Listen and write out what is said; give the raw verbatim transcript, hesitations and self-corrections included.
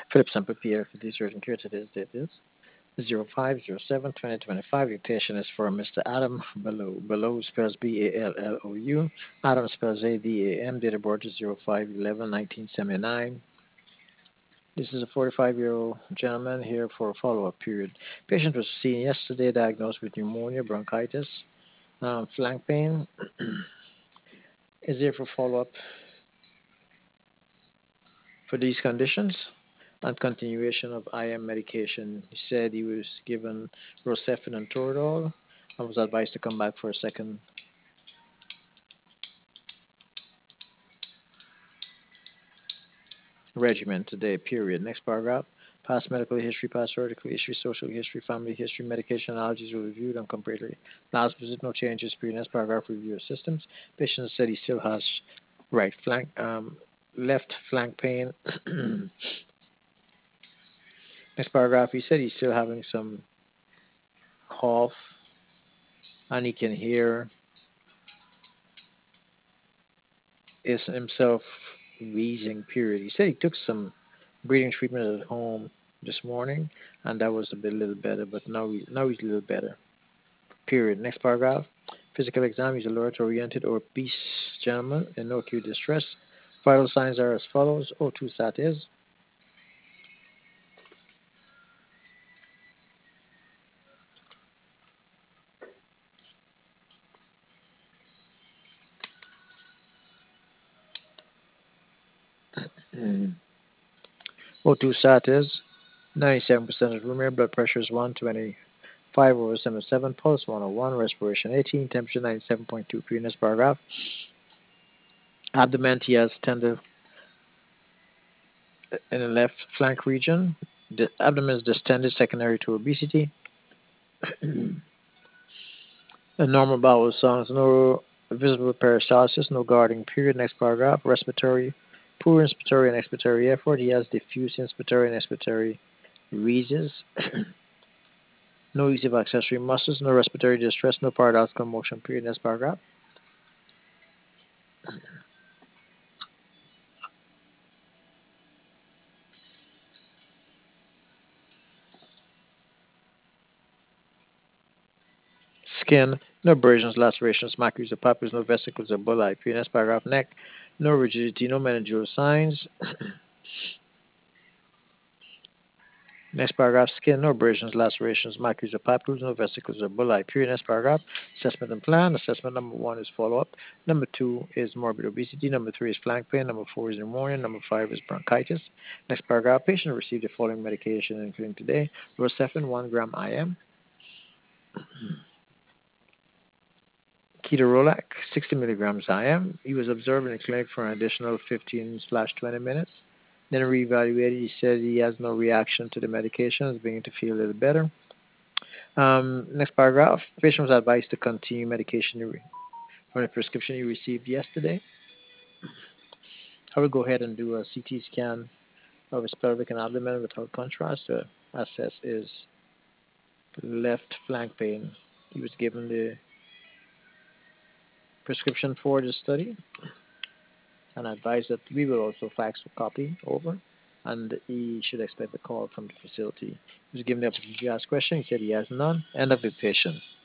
Philip Sample Pierre for this urgent care. Today's date is zero five zero seven twenty twenty-five. Dictation is for Mister Adam Below. Below spells B A L L O U. Adam spells A D A M. Date of birth is zero five eleven nineteen seventy-nine. This is a forty-five-year-old gentleman here for a follow-up period. Patient was seen yesterday, diagnosed with pneumonia, bronchitis, um, flank pain. Is here for follow-up for these conditions and continuation of I M medication. He said he was given Rocephin and Toradol and was advised to come back for a second regimen today, period. Next paragraph. Past medical history, past surgical history, social history, family history, medication allergies were reviewed and completely. Last visit, no changes. Period. Next paragraph, review of systems. Patient said he still has right flank, um, left flank pain. Next paragraph, he said he's still having some cough and he can hear is himself wheezing, period. He said he took some breathing treatment at home this morning and that was a bit a little better, but now he, now he's a little better. Period. Next paragraph. Physical exam. He's alert, oriented, or obese gentleman in no acute distress. Vital signs are as follows. O two stat is. O two stat is ninety-seven percent of room air. Blood pressure is one twenty-five over seventy-seven. Pulse one oh one. Respiration eighteen. Temperature ninety-seven point two. Previous paragraph. Abdomen, he has tender in the left flank region. The abdomen is distended secondary to obesity. A normal bowel sounds, no visible peristalsis, no guarding period. Next paragraph. Respiratory, poor inspiratory and expiratory effort. He has diffuse inspiratory and expiratory wheezes. No use of accessory muscles, no respiratory distress, no paradoxical motion period. Next paragraph. Skin, no abrasions, lacerations, maculae, or papules, no vesicles or bulli. Period. Next paragraph. Neck, no rigidity, no meningeal signs. Next paragraph, skin, no abrasions, lacerations, macules, or papules, no vesicles or bulli. Period. Next paragraph, assessment and plan. Assessment number one is follow-up. Number two is morbid obesity. Number three is flank pain. Number four is pneumonia. Number five is bronchitis. Next paragraph, patient received the following medication, including today, Rocephin, one gram I M, ketorolac, sixty milligrams I M. He was observed in the clinic for an additional fifteen slash twenty minutes. Then reevaluated. He said he has no reaction to the medication. Is beginning to feel a little better. Um, next paragraph. Patient was advised to continue medication from the prescription you received yesterday. I will go ahead and do a C T scan of his pelvic and abdomen without contrast to assess his left flank pain. He was given the prescription for the study and advised that we will also fax a copy over and he should expect a call from the facility. He was given the opportunity to ask questions. He said he has none. End of the patient.